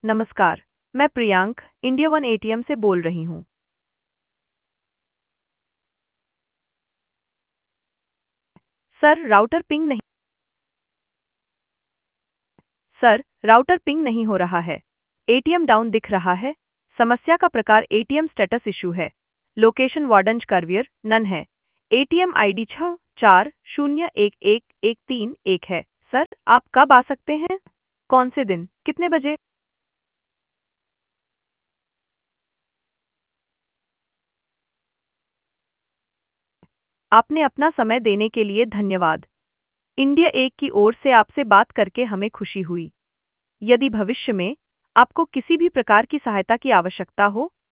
नमस्कार। मैं Priyank India one ATM से बोल रही हूँ। सर राउटर पिंग नहीं हो रहा है। एटीएम डाउन दिख रहा है। समस्या का प्रकार एटीएम स्टेटस इशू है। लोकेशन वार्डंज करवियर नन है। एटीएम आईडी 640111131 है। सर, आप कब आ सकते हैं? कौन से दिन? कितने बजे? आपने अपना समय देने के लिए धन्यवाद। इंडिया एक की ओर से आपसे बात करके हमें खुशी हुई। यदि भविष्य में आपको किसी भी प्रकार की सहायता की आवश्यकता हो,